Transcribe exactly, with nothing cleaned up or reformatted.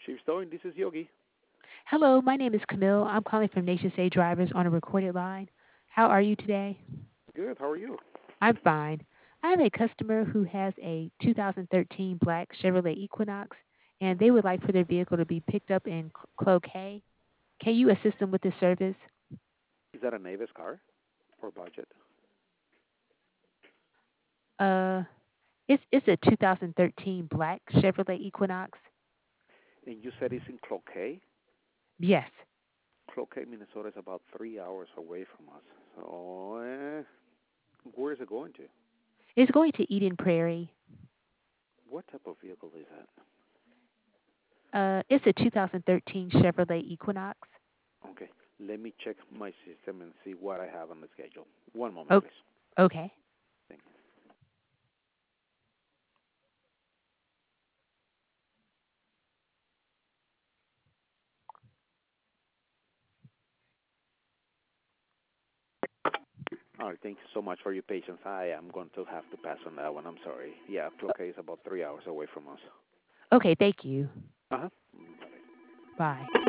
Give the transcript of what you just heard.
Chief Stone, this is Yogi. Hello, my name is Camille. I'm calling from Nation Say Drivers on a recorded line. How are you today? Good. How are you? I'm fine. I have a customer who has a two thousand thirteen black Chevrolet Equinox, and they would like for their vehicle to be picked up in C- Cloquet. Can you assist them with this service? Is that a Navis car or budget? Uh, it's it's a two thousand thirteen black Chevrolet Equinox. And you said it's in Cloquet. Yes, Cloquet, Minnesota is about three hours away from us. So, eh, where is it going to? it's going to Eden Prairie. What type of vehicle is that? Uh, it's a two thousand thirteen Chevrolet Equinox. Okay, let me check my system and see what I have on the schedule. One moment, Oh, please. okay. Thank you. All right, thank you so much for your patience. I am going to have to pass on that one. I'm sorry. Yeah, Cloquet is about three hours away from us. Okay, thank you. Uh huh. Bye.